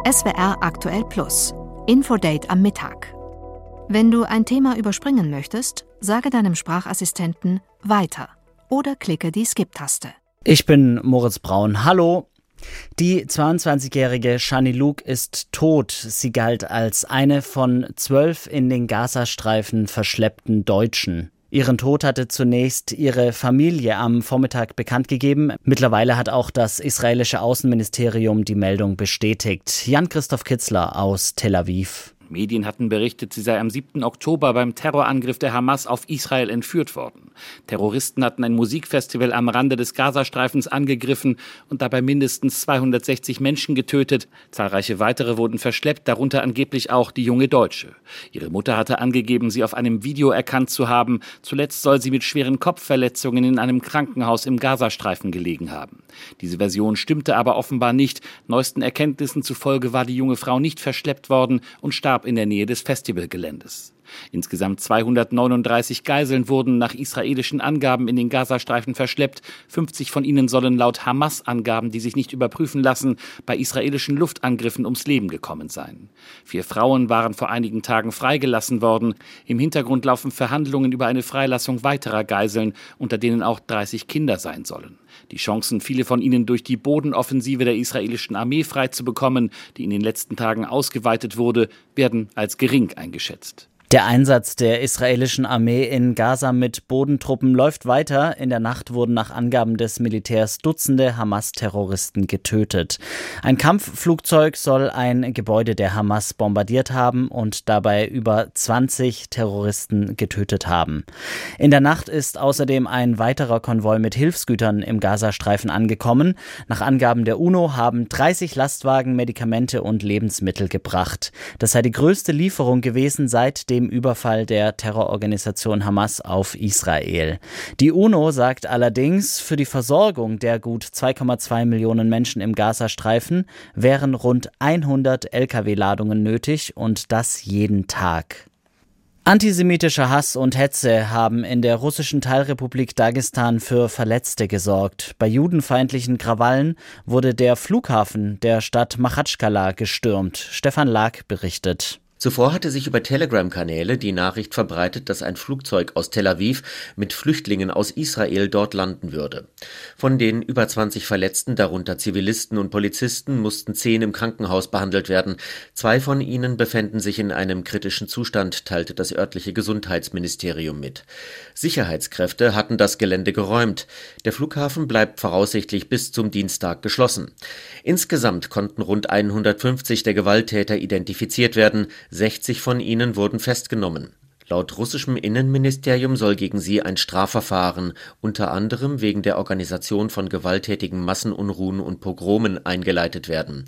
SWR Aktuell Plus. Infodate am Mittag. Wenn du ein Thema überspringen möchtest, sage deinem Sprachassistenten weiter oder klicke die Skip-Taste. Ich bin Moritz Braun. Hallo. Die 22-jährige Shani Luke ist tot. Sie galt als eine von 12 in den Gazastreifen verschleppten Deutschen. Ihren Tod hatte zunächst ihre Familie am Vormittag bekannt gegeben. Mittlerweile hat auch das israelische Außenministerium die Meldung bestätigt. Jan-Christoph Kitzler aus Tel Aviv. Medien hatten berichtet, sie sei am 7. Oktober beim Terrorangriff der Hamas auf Israel entführt worden. Terroristen hatten ein Musikfestival am Rande des Gazastreifens angegriffen und dabei mindestens 260 Menschen getötet. Zahlreiche weitere wurden verschleppt, darunter angeblich auch die junge Deutsche. Ihre Mutter hatte angegeben, sie auf einem Video erkannt zu haben. Zuletzt soll sie mit schweren Kopfverletzungen in einem Krankenhaus im Gazastreifen gelegen haben. Diese Version stimmte aber offenbar nicht. Neuesten Erkenntnissen zufolge war die junge Frau nicht verschleppt worden und starb in der Nähe des Festivalgeländes. Insgesamt 239 Geiseln wurden nach israelischen Angaben in den Gazastreifen verschleppt. 50 von ihnen sollen laut Hamas-Angaben, die sich nicht überprüfen lassen, bei israelischen Luftangriffen ums Leben gekommen sein. 4 Frauen waren vor einigen Tagen freigelassen worden. Im Hintergrund laufen Verhandlungen über eine Freilassung weiterer Geiseln, unter denen auch 30 Kinder sein sollen. Die Chancen, viele von ihnen durch die Bodenoffensive der israelischen Armee freizubekommen, die in den letzten Tagen ausgeweitet wurde, werden als gering eingeschätzt. Der Einsatz der israelischen Armee in Gaza mit Bodentruppen läuft weiter. In der Nacht wurden nach Angaben des Militärs Dutzende Hamas-Terroristen getötet. Ein Kampfflugzeug soll ein Gebäude der Hamas bombardiert haben und dabei über 20 Terroristen getötet haben. In der Nacht ist außerdem ein weiterer Konvoi mit Hilfsgütern im Gazastreifen angekommen. Nach Angaben der UNO haben 30 Lastwagen Medikamente und Lebensmittel gebracht. Das sei die größte Lieferung gewesen seit dem Überfall der Terrororganisation Hamas auf Israel. Die UNO sagt allerdings, für die Versorgung der gut 2,2 Millionen Menschen im Gazastreifen wären rund 100 Lkw-Ladungen nötig und das jeden Tag. Antisemitischer Hass und Hetze haben in der russischen Teilrepublik Dagestan für Verletzte gesorgt. Bei judenfeindlichen Krawallen wurde der Flughafen der Stadt Machatschkala gestürmt. Stefan Lag berichtet. Zuvor hatte sich über Telegram-Kanäle die Nachricht verbreitet, dass ein Flugzeug aus Tel Aviv mit Flüchtlingen aus Israel dort landen würde. Von den über 20 Verletzten, darunter Zivilisten und Polizisten, mussten 10 im Krankenhaus behandelt werden. 2 von ihnen befänden sich in einem kritischen Zustand, teilte das örtliche Gesundheitsministerium mit. Sicherheitskräfte hatten das Gelände geräumt. Der Flughafen bleibt voraussichtlich bis zum Dienstag geschlossen. Insgesamt konnten rund 150 der Gewalttäter identifiziert werden. 60 von ihnen wurden festgenommen. Laut russischem Innenministerium soll gegen sie ein Strafverfahren, unter anderem wegen der Organisation von gewalttätigen Massenunruhen und Pogromen, eingeleitet werden.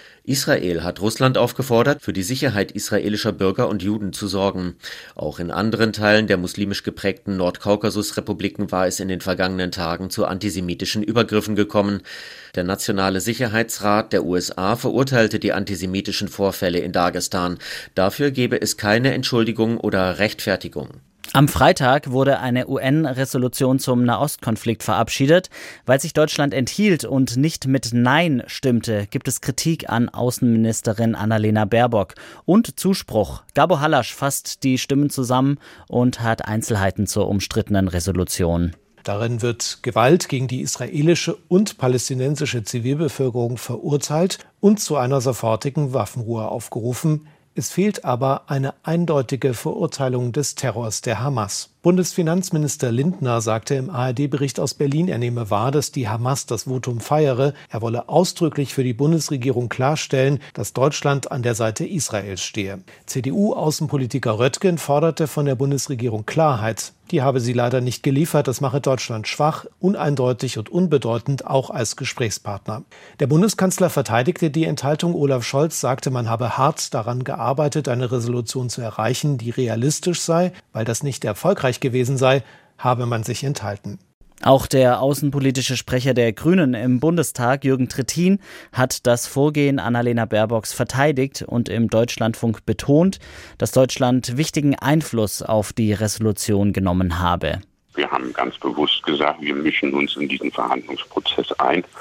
Israel hat Russland aufgefordert, für die Sicherheit israelischer Bürger und Juden zu sorgen. Auch in anderen Teilen der muslimisch geprägten Nordkaukasus-Republiken war es in den vergangenen Tagen zu antisemitischen Übergriffen gekommen. Der Nationale Sicherheitsrat der USA verurteilte die antisemitischen Vorfälle in Dagestan. Dafür gebe es keine Entschuldigung oder Rechtfertigung. Am Freitag wurde eine UN-Resolution zum Nahostkonflikt verabschiedet. Weil sich Deutschland enthielt und nicht mit Nein stimmte, gibt es Kritik an Außenministerin Annalena Baerbock und Zuspruch. Gabo Hallasch fasst die Stimmen zusammen und hat Einzelheiten zur umstrittenen Resolution. Darin wird Gewalt gegen die israelische und palästinensische Zivilbevölkerung verurteilt und zu einer sofortigen Waffenruhe aufgerufen. Es fehlt aber eine eindeutige Verurteilung des Terrors der Hamas. Bundesfinanzminister Lindner sagte im ARD-Bericht aus Berlin, er nehme wahr, dass die Hamas das Votum feiere. Er wolle ausdrücklich für die Bundesregierung klarstellen, dass Deutschland an der Seite Israels stehe. CDU-Außenpolitiker Röttgen forderte von der Bundesregierung Klarheit. Die habe sie leider nicht geliefert. Das mache Deutschland schwach, uneindeutig und unbedeutend, auch als Gesprächspartner. Der Bundeskanzler verteidigte die Enthaltung. Olaf Scholz sagte, man habe hart daran gearbeitet, eine Resolution zu erreichen, die realistisch sei. Weil das nicht erfolgreich gewesen sei, habe man sich enthalten. Auch der außenpolitische Sprecher der Grünen im Bundestag, Jürgen Trittin, hat das Vorgehen Annalena Baerbocks verteidigt und im Deutschlandfunk betont, dass Deutschland wichtigen Einfluss auf die Resolution genommen habe. Wir haben ganz bewusst gesagt, wir mischen uns in diesen Verhandlungsprozess ein.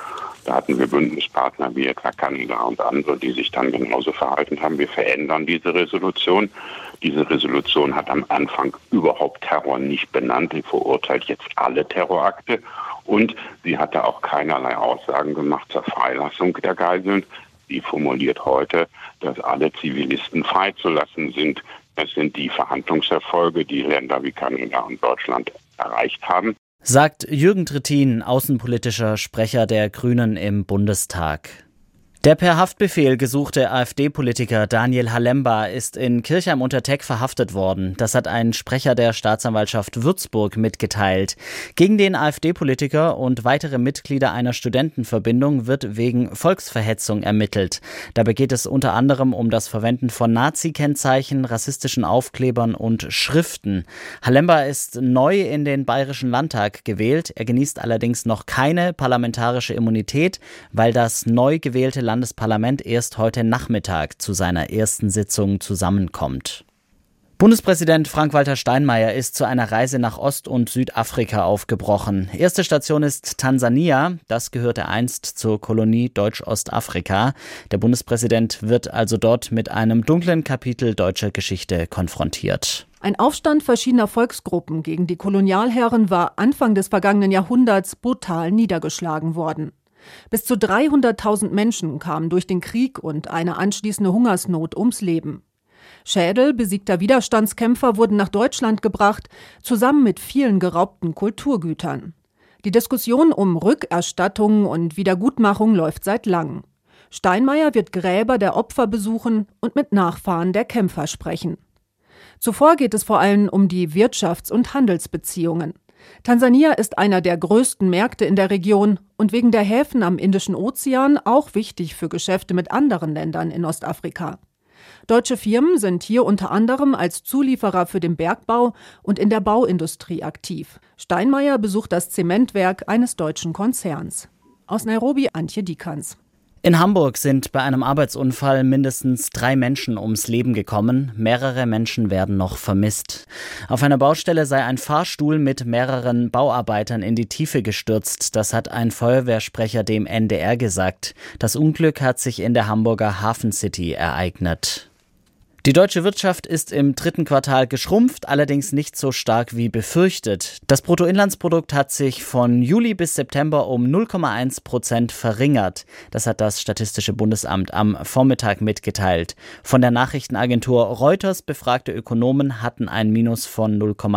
Da hatten wir Bündnispartner wie etwa Kanada und andere, die sich dann genauso verhalten haben. Wir verändern diese Resolution. Diese Resolution hat am Anfang überhaupt Terror nicht benannt. Sie verurteilt jetzt alle Terrorakte. Und sie hatte auch keinerlei Aussagen gemacht zur Freilassung der Geiseln. Sie formuliert heute, dass alle Zivilisten freizulassen sind. Das sind die Verhandlungserfolge, die Länder wie Kanada und Deutschland erreicht haben. Sagt Jürgen Trittin, außenpolitischer Sprecher der Grünen im Bundestag. Der per Haftbefehl gesuchte AfD-Politiker Daniel Halemba ist in Kirchheim unter Teck verhaftet worden. Das hat ein Sprecher der Staatsanwaltschaft Würzburg mitgeteilt. Gegen den AfD-Politiker und weitere Mitglieder einer Studentenverbindung wird wegen Volksverhetzung ermittelt. Dabei geht es unter anderem um das Verwenden von Nazi-Kennzeichen, rassistischen Aufklebern und Schriften. Halemba ist neu in den Bayerischen Landtag gewählt. Er genießt allerdings noch keine parlamentarische Immunität, weil das neu gewählte Landesparlament erst heute Nachmittag zu seiner ersten Sitzung zusammenkommt. Bundespräsident Frank-Walter Steinmeier ist zu einer Reise nach Ost- und Südafrika aufgebrochen. Erste Station ist Tansania. Das gehörte einst zur Kolonie Deutsch-Ostafrika. Der Bundespräsident wird also dort mit einem dunklen Kapitel deutscher Geschichte konfrontiert. Ein Aufstand verschiedener Volksgruppen gegen die Kolonialherren war Anfang des vergangenen Jahrhunderts brutal niedergeschlagen worden. Bis zu 300.000 Menschen kamen durch den Krieg und eine anschließende Hungersnot ums Leben. Schädel besiegter Widerstandskämpfer wurden nach Deutschland gebracht, zusammen mit vielen geraubten Kulturgütern. Die Diskussion um Rückerstattung und Wiedergutmachung läuft seit langem. Steinmeier wird Gräber der Opfer besuchen und mit Nachfahren der Kämpfer sprechen. Zuvor geht es vor allem um die Wirtschafts- und Handelsbeziehungen. Tansania ist einer der größten Märkte in der Region und wegen der Häfen am Indischen Ozean auch wichtig für Geschäfte mit anderen Ländern in Ostafrika. Deutsche Firmen sind hier unter anderem als Zulieferer für den Bergbau und in der Bauindustrie aktiv. Steinmeier besucht das Zementwerk eines deutschen Konzerns. Aus Nairobi, Antje Dikans. In Hamburg sind bei einem Arbeitsunfall mindestens 3 Menschen ums Leben gekommen. Mehrere Menschen werden noch vermisst. Auf einer Baustelle sei ein Fahrstuhl mit mehreren Bauarbeitern in die Tiefe gestürzt. Das hat ein Feuerwehrsprecher dem NDR gesagt. Das Unglück hat sich in der Hamburger Hafen City ereignet. Die deutsche Wirtschaft ist im 3. Quartal geschrumpft, allerdings nicht so stark wie befürchtet. Das Bruttoinlandsprodukt hat sich von Juli bis September um 0,1% verringert. Das hat das Statistische Bundesamt am Vormittag mitgeteilt. Von der Nachrichtenagentur Reuters befragte Ökonomen hatten ein Minus von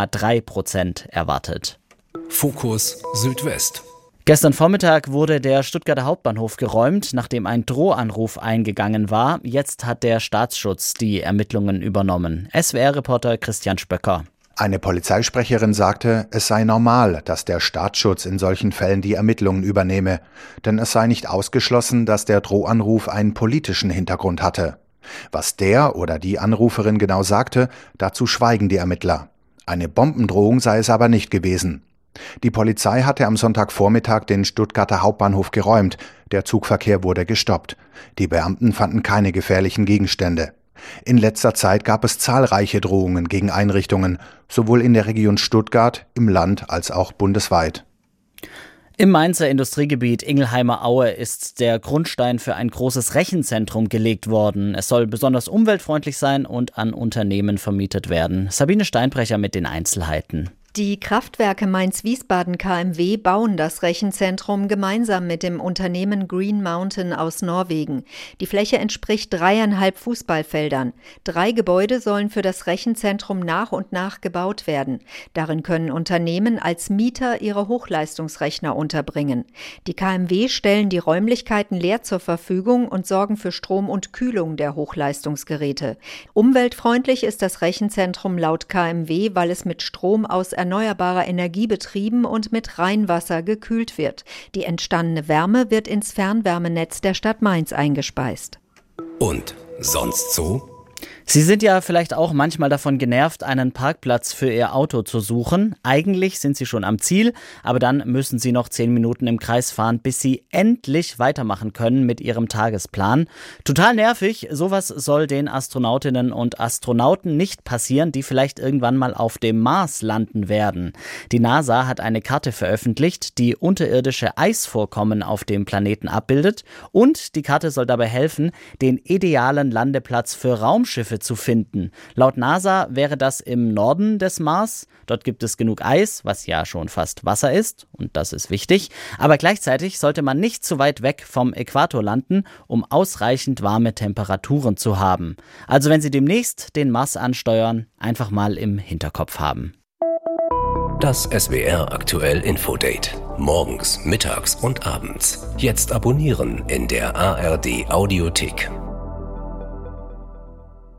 0,3% erwartet. Fokus Südwest. Gestern Vormittag wurde der Stuttgarter Hauptbahnhof geräumt, nachdem ein Drohanruf eingegangen war. Jetzt hat der Staatsschutz die Ermittlungen übernommen. SWR-Reporter Christian Spöcker. Eine Polizeisprecherin sagte, es sei normal, dass der Staatsschutz in solchen Fällen die Ermittlungen übernehme. Denn es sei nicht ausgeschlossen, dass der Drohanruf einen politischen Hintergrund hatte. Was der oder die Anruferin genau sagte, dazu schweigen die Ermittler. Eine Bombendrohung sei es aber nicht gewesen. Die Polizei hatte am Sonntagvormittag den Stuttgarter Hauptbahnhof geräumt. Der Zugverkehr wurde gestoppt. Die Beamten fanden keine gefährlichen Gegenstände. In letzter Zeit gab es zahlreiche Drohungen gegen Einrichtungen, sowohl in der Region Stuttgart, im Land als auch bundesweit. Im Mainzer Industriegebiet Ingelheimer Aue ist der Grundstein für ein großes Rechenzentrum gelegt worden. Es soll besonders umweltfreundlich sein und an Unternehmen vermietet werden. Sabine Steinbrecher mit den Einzelheiten. Die Kraftwerke Mainz-Wiesbaden KMW bauen das Rechenzentrum gemeinsam mit dem Unternehmen Green Mountain aus Norwegen. Die Fläche entspricht 3,5 Fußballfeldern. 3 Gebäude sollen für das Rechenzentrum nach und nach gebaut werden. Darin können Unternehmen als Mieter ihre Hochleistungsrechner unterbringen. Die KMW stellen die Räumlichkeiten leer zur Verfügung und sorgen für Strom und Kühlung der Hochleistungsgeräte. Umweltfreundlich ist das Rechenzentrum laut KMW, weil es mit Strom aus erneuerbarer Energie betrieben und mit Rheinwasser gekühlt wird. Die entstandene Wärme wird ins Fernwärmenetz der Stadt Mainz eingespeist. Und sonst so? Sie sind ja vielleicht auch manchmal davon genervt, einen Parkplatz für Ihr Auto zu suchen. Eigentlich sind Sie schon am Ziel, aber dann müssen Sie noch 10 Minuten im Kreis fahren, bis Sie endlich weitermachen können mit Ihrem Tagesplan. Total nervig, sowas soll den Astronautinnen und Astronauten nicht passieren, die vielleicht irgendwann mal auf dem Mars landen werden. Die NASA hat eine Karte veröffentlicht, die unterirdische Eisvorkommen auf dem Planeten abbildet, und die Karte soll dabei helfen, den idealen Landeplatz für Raumschiffe zu finden. Laut NASA wäre das im Norden des Mars. Dort gibt es genug Eis, was ja schon fast Wasser ist, und das ist wichtig. Aber gleichzeitig sollte man nicht zu weit weg vom Äquator landen, um ausreichend warme Temperaturen zu haben. Also wenn Sie demnächst den Mars ansteuern, einfach mal im Hinterkopf haben. Das SWR aktuell Infodate. Morgens, mittags und abends. Jetzt abonnieren in der ARD Audiothek.